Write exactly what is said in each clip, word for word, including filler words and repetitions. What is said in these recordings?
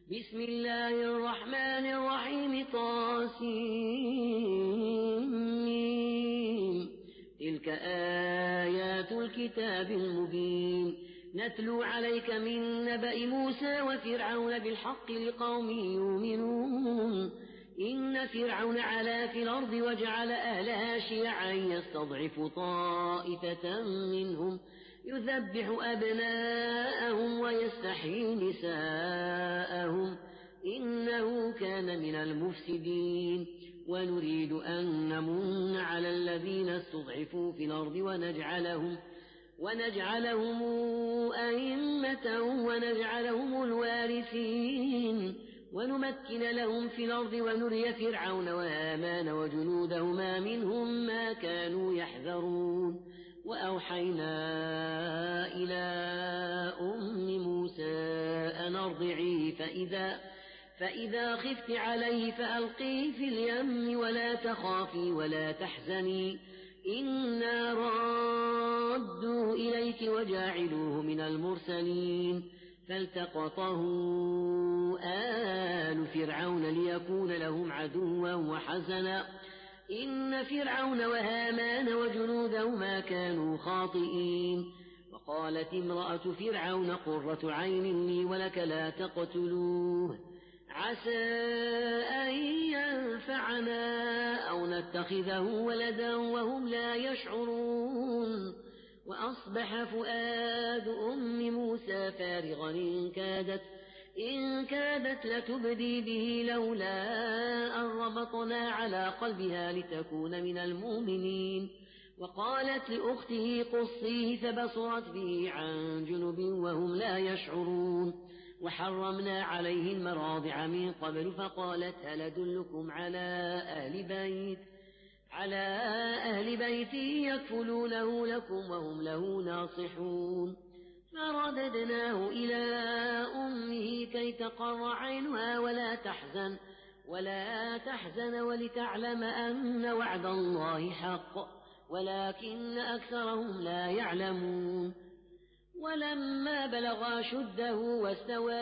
بسم الله الرحمن الرحيم طاسين تلك آيات الكتاب المبين نتلو عليك من نبأ موسى وفرعون بالحق لقوم يؤمنون إن فرعون علا في الأرض وجعل أهلها شيعا يستضعف طائفة منهم يذبح أبناءهم ويستحيي نساءهم إنه كان من المفسدين ونريد أن نمن على الذين استضعفوا في الأرض ونجعلهم ونجعلهم أئمة ونجعلهم الوارثين ونمكن لهم في الأرض ونري فرعون وهامان وجنودهما منهم ما كانوا يحذرون وأوحينا إلى أم موسى أن أرضعيه فإذا, فإذا خفت عليه فألقيه في اليم ولا تخافي ولا تحزني إنا رادوه إليك وجاعلوه من المرسلين فالتقطه آل فرعون ليكون لهم عدوا وحزنا إن فرعون وهامان وجنودهما كانوا خاطئين وقالت امرأة فرعون قرة عين لي ولك لا تقتلوه عسى أن ينفعنا أو نتخذه ولدا وهم لا يشعرون وأصبح فؤاد أم موسى فارغا إن كادت, إن كادت لتبدي به لولا أن ربطنا على قلبها لتكون من المؤمنين وقالت لأخته قصيه فبصرت به عن جنب وهم لا يشعرون وحرمنا عليه المراضع من قبل فقالت هل أدلكم على أهل بيت على أهل بيت يكفلونه لكم وهم له ناصحون فرددناه إلى أمه كي تقر عينها ولا تحزن ولا تحزن ولتعلم أن وعد الله حق ولكن أكثرهم لا يعلمون ولما بلغ شده واستوى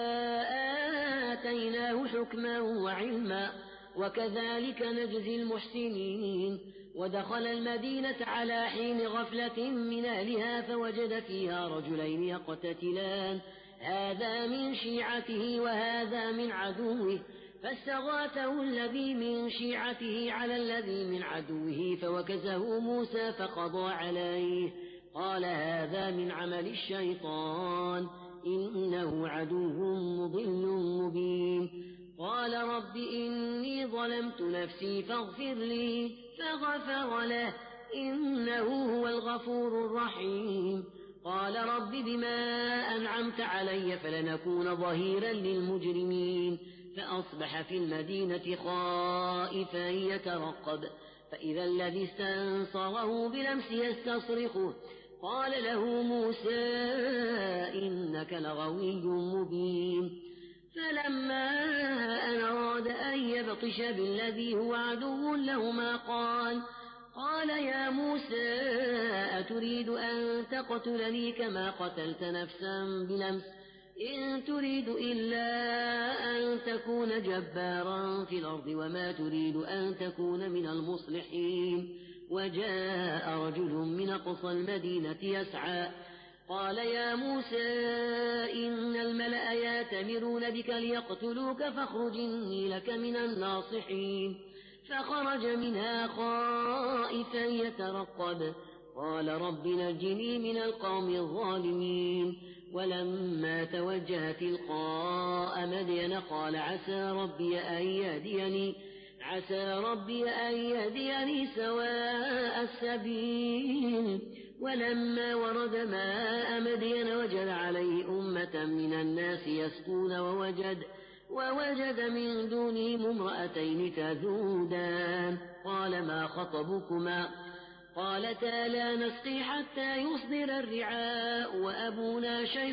آتيناه حكما وعلما وكذلك نجزي المحسنين ودخل المدينة على حين غفلة من أهلها فوجد فيها رجلين يقتتلان هذا من شيعته وهذا من عدوه فاستغاثه الذي من شيعته على الذي من عدوه فوكزه موسى فقضى عليه قال هذا من عمل الشيطان إنه عدو مضل مبين قال رب إني ظلمت نفسي فاغفر لي فغفر له إنه هو الغفور الرحيم قال رب بما أنعمت علي فلنكون ظهيرا للمجرمين فأصبح في المدينة خائفا يترقب فإذا الذي استنصره بلمس يستصرخه قال له موسى إنك لغوي مبين فلما أن أراد أن يبطش بالذي هو عدو لهما قال قال يا موسى أتريد أن تقتلني كما قتلت نفسا بلمس إن تريد إلا أن تكون جبارا في الأرض وما تريد أن تكون من المصلحين وجاء رجل من أقصى المدينة يسعى قال يا موسى إن الملأ يأتمرون بك ليقتلوك فاخرج إني لك من الناصحين فخرج منها خائفا يترقب قال رب نجني من القوم الظالمين ولما توجه تلقاء مدين قال عسى ربي أن يهديني عسى ربي أن يهديني سواء السبيل ولما ورد ماء مدين وجد عليه أمة من الناس يسقون ووجد ووجد من دونهم امرأتين تذودان قال ما خطبكما قالتا لا نسقي حتى يصدر الرعاء وأبونا شيخ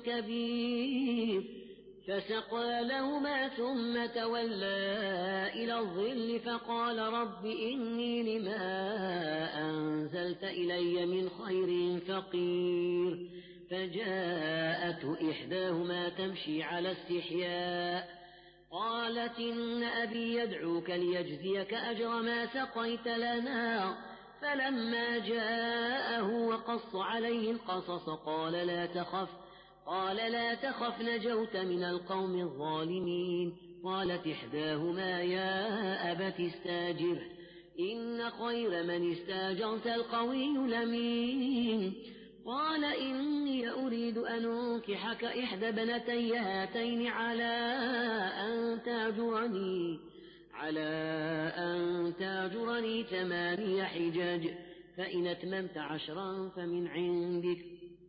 كبير فسقى لهما ثم تولى إلى الظل فقال رب إني لما أنزلت إلي من خير فقير فجاءته إحداهما تمشي على استحياء قالت إن أبي يدعوك ليجزيك أجر ما سقيت لنا. فلما جاءه وقص عليه القصص قال لا تخف قال لا تخف نجوت من القوم الظالمين. قالت إحداهما يا أبت استاجره إن خير من استاجرت القوي الأمين. قال إني أريد أن أنكحك إحدى ابنتي هاتين على أن تأجرني على أن تأجرني ثماني حجاج فإن أتممت عشرا فمن عندك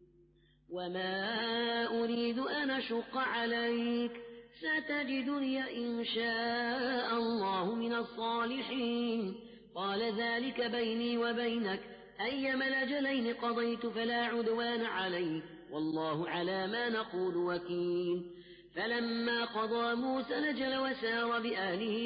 وما أريد أن أشق عليك ستجدني إن شاء الله من الصالحين. قال ذلك بيني وبينك أيما الأجلين قضيت فلا عدوان علي والله على ما نقول وكيل. فلما قضى موسى الأجل وسار بأهله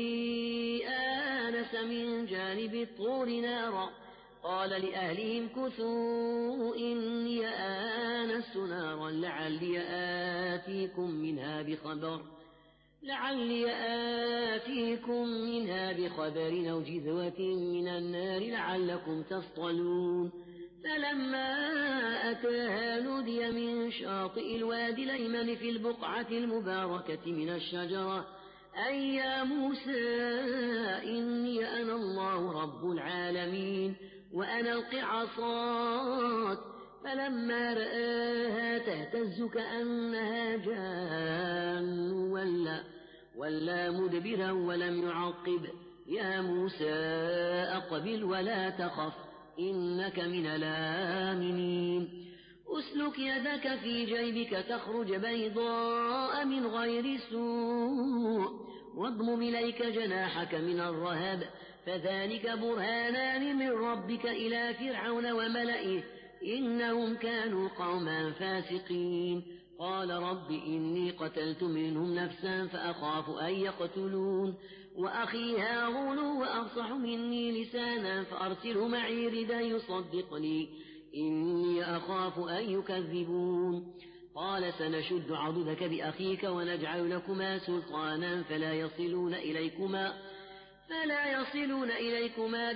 آنس من جانب الطور نارا قال لأهلهم كثوا إني آنست نارا لعلي آتيكم منها بخبر لعلي آتيكم منها بخبر أو جذوة من النار لعلكم تصطلون. فلما أتاها نودي من شاطئ الوادي الأيمن في البقعة المباركة من الشجرة أي يا موسى إني أنا الله رب العالمين وأن ألق عصاك. فلما رآها تهتز كأنها جان ولا, ولا مدبرا ولم يعقب يا موسى أقبل ولا تخف إنك من الآمنين. أسلك يدك في جيبك تخرج بيضاء من غير سوء واضمم إليك جناحك من الرهب فذلك برهانان من ربك إلى فرعون وملئه إنهم كانوا قوما فاسقين. قال رب إني قتلت منهم نفسا فأخاف أن يقتلون وأخي هارون وأفصح مني لسانا فأرسله معي ردا يصدقني إني أخاف أن يكذبون. قال سنشد عضدك بأخيك ونجعل لكما سلطانا فلا يصلون إليكما فلا يصلون إليكما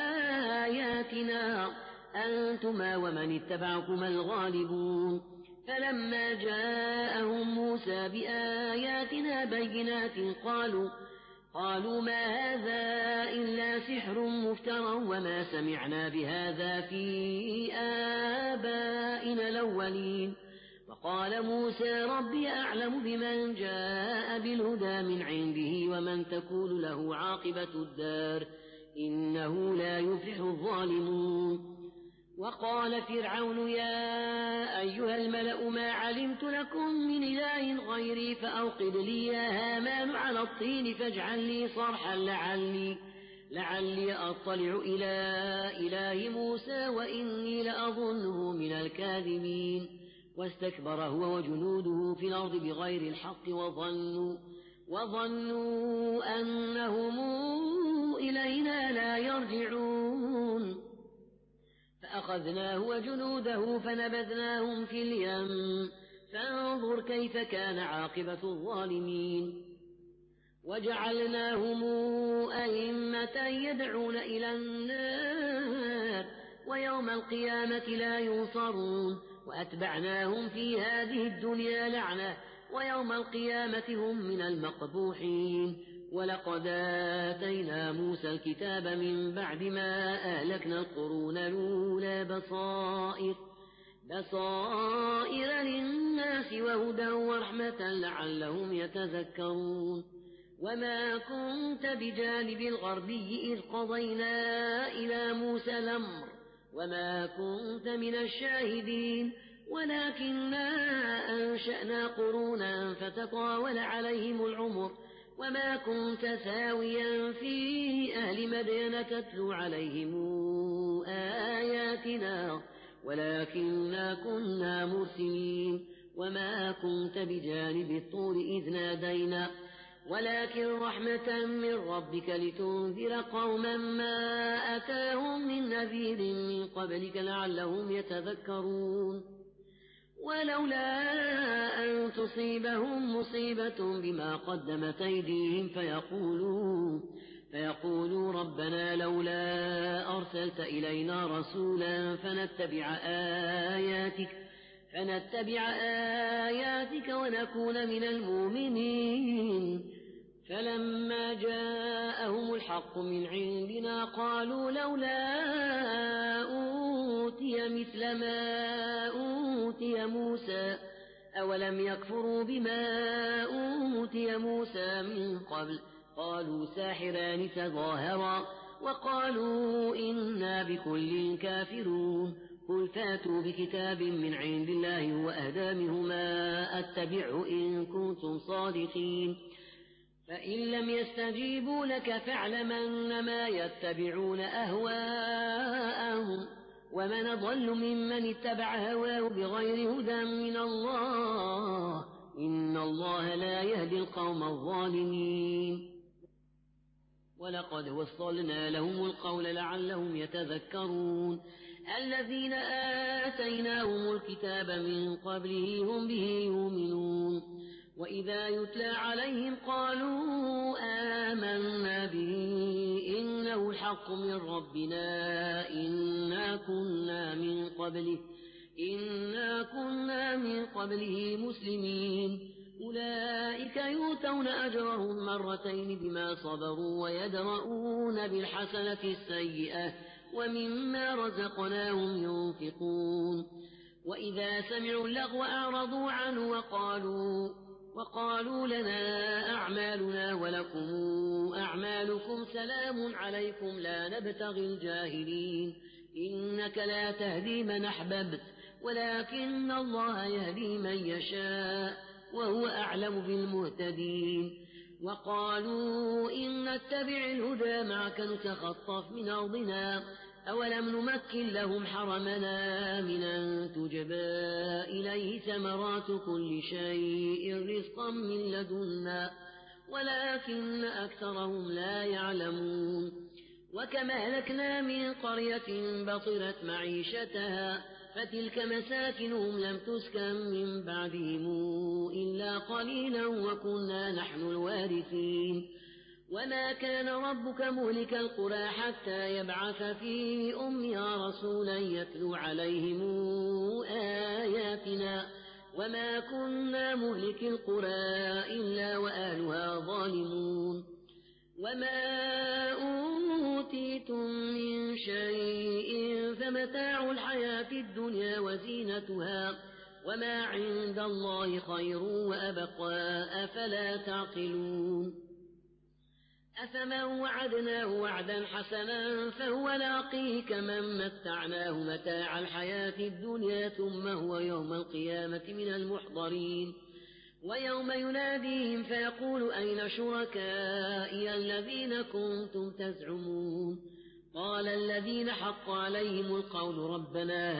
بآياتنا أنتما ومن اتبعكما الغالبون. فلما جاءهم موسى بآياتنا بينات قالوا قالوا ما هذا إلا سحر مفترى وما سمعنا بهذا في آبائنا الأولين. وقال موسى ربي أعلم بمن جاء بالهدى من عنده ومن تكون له عاقبة الدار إنه لا يفلح الظالمون. وقال فرعون يا أيها الملأ ما علمت لكم من إله غيري فأوقد لي يا هامان على الطين فاجعل لي صرحا لعلي, لعلي أطلع إلى إله موسى وإني لأظنه من الكاذبين. واستكبر هو وجنوده في الأرض بغير الحق وظنوا, وظنوا أنهم إلينا لا يرجعون. فأخذناه وجنوده فنبذناهم في اليم فانظر كيف كان عاقبة الظالمين. وجعلناهم أئمة يدعون إلى النار ويوم القيامة لا ينصرون. وأتبعناهم في هذه الدنيا لعنة ويوم القيامة هم من المقبوحين. ولقد آتينا موسى الكتاب من بعد ما أهلكنا القرون الأولى بصائر, بصائر للناس وهدى ورحمة لعلهم يتذكرون. وما كنت بجانب الغربي إذ قضينا إلى موسى الأمر وما كنت من الشاهدين ولكننا أنشأنا قرونا فتطاول عليهم العمر وما كنت ثاويا في أهل مدين تتلو عليهم آياتنا ولكننا كنا مرسلين. وما كنت بجانب الطور إذ نادينا ولكن رحمة من ربك لتنذر قوما ما أتاهم من نذير من قبلك لعلهم يتذكرون. ولولا أن تصيبهم مصيبة بما قدمت أيديهم فيقولوا, فيقولوا ربنا لولا أرسلت إلينا رسولا فنتبع آياتك, فنتبع آياتك ونكون من المؤمنين. فلما جاءهم الحق من عندنا قالوا لولا أوتي مثل ما أوتي موسى أولم يكفروا بما أوتي موسى من قبل قالوا ساحران تظاهرا وقالوا إنا بكل كافرون. قل فاتوا بكتاب من عند الله وأهدى منهما أتبعه إن كنتم صادقين. فإن لم يستجيبوا لك فاعلم أنما يتبعون أهواءهم ومن ضل ممن اتبع هواه بغير هدى من الله إن الله لا يهدي القوم الظالمين. ولقد وصلنا لهم القول لعلهم يتذكرون. الذين آتيناهم الكتاب من قبله هم به يؤمنون وإذا يتلى عليهم قالوا آمنا به إنه الحق من ربنا إنا كنا من قبله إنا كنا من قبله مسلمين. أولئك يؤتون أجرهم مرتين بما صبروا ويدرؤون بالحسنة السيئة ومما رزقناهم ينفقون. وإذا سمعوا اللغو أعرضوا عنه وقالوا وقالوا لنا أعمالنا ولكم أعمالكم سلام عليكم لا نبتغي الجاهلين إنك لا تهدي من أحببت ولكن الله يهدي من يشاء وهو أعلم بالمهتدين. وقالوا إن نتبع الهدى معك نتخطف من أرضنا أولم نمكن لهم حرمنا من أن تجبى إليه ثمرات كل شيء رزقا من لدنا ولكن أكثرهم لا يعلمون. وكما أهلكنا من قرية بطرت معيشتها فتلك مساكنهم لم تسكن من بعدهم إلا قليلا وكنا نحن الوارثين. وما كان ربك مهلك القرى حتى يبعث في أمها رسولا يتلو عليهم آياتنا وما كنا مهلك القرى إلا وأهلها ظالمون. وما أوتيتم من شيء فمتاع الحياة الدنيا وزينتها وما عند الله خير وأبقى أفلا تعقلون. أفمن وعدناه وعدا حسنا فهو لاقيه كمن متعناه متاع الحياة الدنيا ثم هو يوم القيامة من المحضرين. ويوم يناديهم فيقول أين شركائي الذين كنتم تزعمون قال الذين حق عليهم القول ربنا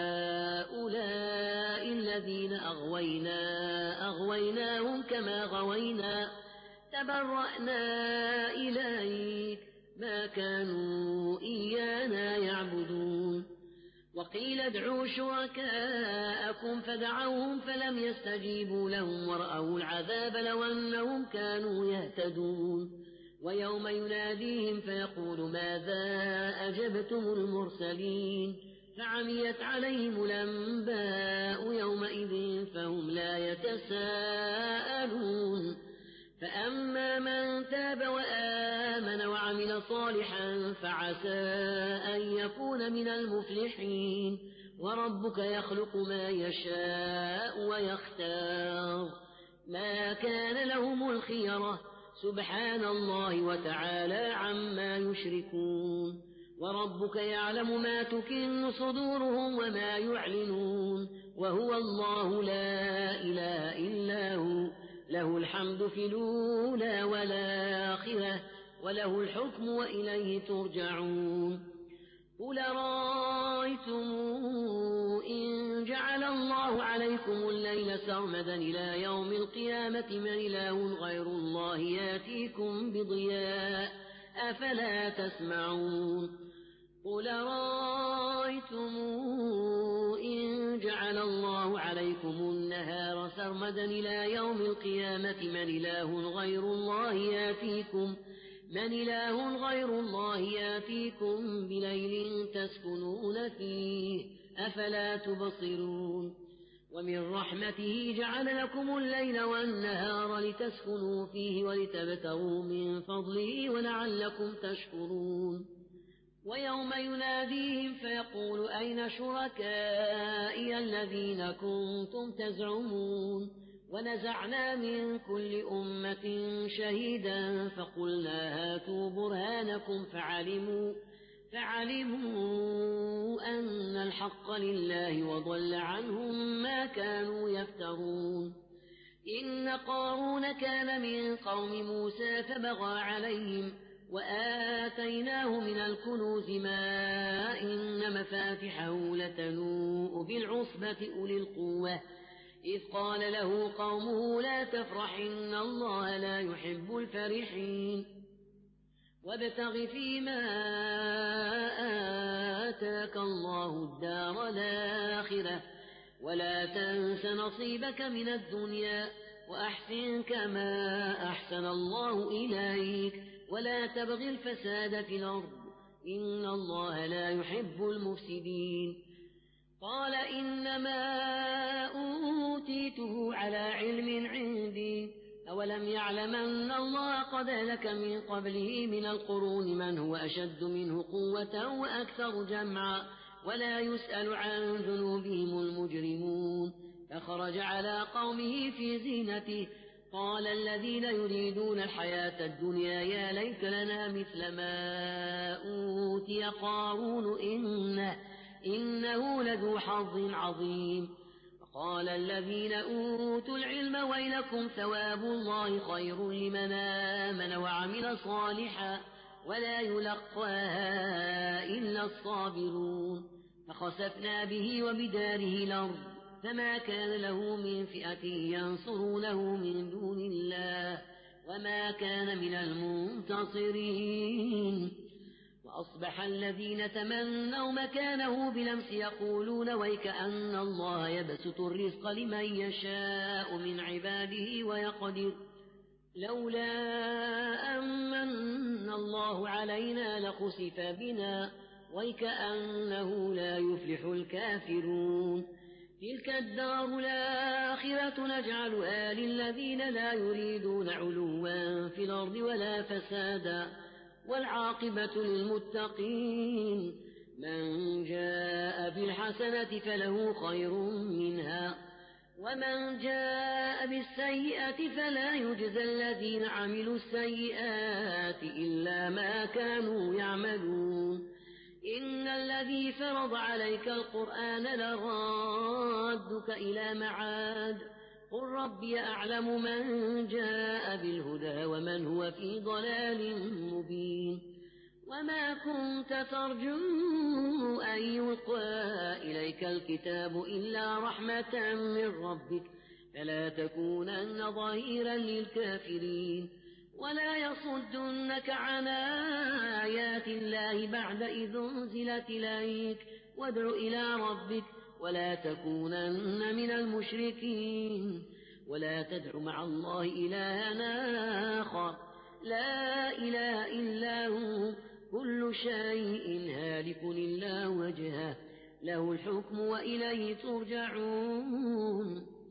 هؤلاء الذين أغوينا أغويناهم كما غوينا تبرأنا إليك ما كانوا إيانا يعبدون. وقيل ادعوا شركاءكم فدعوهم فلم يستجيبوا لهم ورأوا العذاب لو أنهم كانوا يهتدون. ويوم يناديهم فيقول ماذا أجبتم المرسلين فعميت عليهم الأنباء يومئذ فهم لا يتساءلون. فأما من تاب وآمن وعمل صالحا فعسى أن يكون من المفلحين. وربك يخلق ما يشاء ويختار ما كان لهم الخيرة سبحان الله وتعالى عما يشركون. وربك يعلم ما تكن صدورهم وما يعلنون وهو الله لا إله إلا هو له الحمد في الأولى والآخرة وله الحكم وإليه ترجعون. قل رأيتم إن جعل الله عليكم الليل سرمدا إلى يوم القيامة من إله غير الله ياتيكم بضياء أفلا تسمعون. قل رأيتم إن جعل الله عليكم النهار سرمدا إلى يوم القيامة من إله غير الله ياتيكم من إله غير الله ياتيكم بليل تسكنون فيه أفلا تبصرون ومن رحمته جعل لكم الليل والنهار لتسكنوا فيه ولتبتغوا من فضله ولعلكم تشكرون ويوم يناديهم فيقول أين شركائي الذين كنتم تزعمون ونزعنا من كل أمة شهيدا فقلنا هاتوا برهانكم فعلموا فعلموا أن الحق لله وضل عنهم ما كانوا يفترون إن قارون كان من قوم موسى فبغى عليهم وآتيناه من الكنوز ما إن مفاتحه لتنوء بالعصبة أولي القوة إذ قال له قومه لا تفرح إن الله لا يحب الفرحين وابتغ فيما آتاك الله الدار الآخرة ولا تنس نصيبك من الدنيا وأحسن كما أحسن الله إليك ولا تبغ الفساد في الأرض إن الله لا يحب المفسدين قال إنما أوتيته على علم عندي أولم يعلم أن الله قد أهلك من قبله من القرون من هو أشد منه قوة وأكثر جمعا ولا يسأل عن ذنوبهم المجرمون فخرج على قومه في زينته قال الذين يريدون الحياة الدنيا يا ليت لنا مثل ما أوتي قارون إنه, إنه لذو حظ عظيم وقال الذين أوتوا العلم ويلكم ثواب الله خير لمن آمن وعمل صالحا ولا يلقاها إلا الصابرون فخسفنا به وبداره الأرض فما كان له من فئة ينصرونه من دون الله وما كان من المنتصرين وأصبح الذين تمنوا مكانه بلمس يقولون ويكأن الله يبسط الرزق لمن يشاء من عباده ويقدر لولا أمن الله علينا لخسف بنا ويكأنه لا يفلح الكافرون تلك الدار الآخرة نجعلها للذين لا يريدون علوا في الأرض ولا فسادا والعاقبة للمتقين من جاء بالحسنة فله خير منها ومن جاء بالسيئة فلا يجزى الذين عملوا السيئات إلا ما كانوا يعملون إن الذي فرض عليك القرآن لرادك إلى معاد قل ربي أعلم من جاء بالهدى ومن هو في ضلال مبين وما كنت ترجو أن يلقى إليك الكتاب إلا رحمة من ربك فلا تكونن ظهيرا للكافرين ولا يصدنك عن آيات الله بعد إذ أنزلت إليك وادع إلى ربك ولا تكونن من المشركين ولا تدع مع الله إلها آخر لا إله إلا هو كل شيء هالك إلا وجهه له الحكم وإليه ترجعون